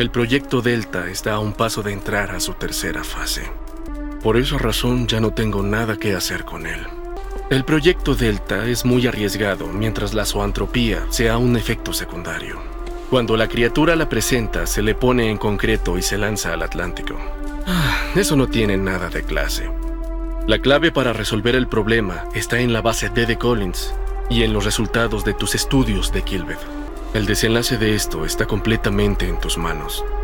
El proyecto Delta está a un paso de entrar a su tercera fase. Por esa razón ya no tengo nada que hacer con él. El proyecto Delta es muy arriesgado mientras la zoantropía sea un efecto secundario. Cuando la criatura la presenta, se le pone en concreto y se lanza al Atlántico. Eso no tiene nada de clase. La clave para resolver el problema está en la base D de Collins y en los resultados de tus estudios de Kilbeth. El desenlace de esto está completamente en tus manos.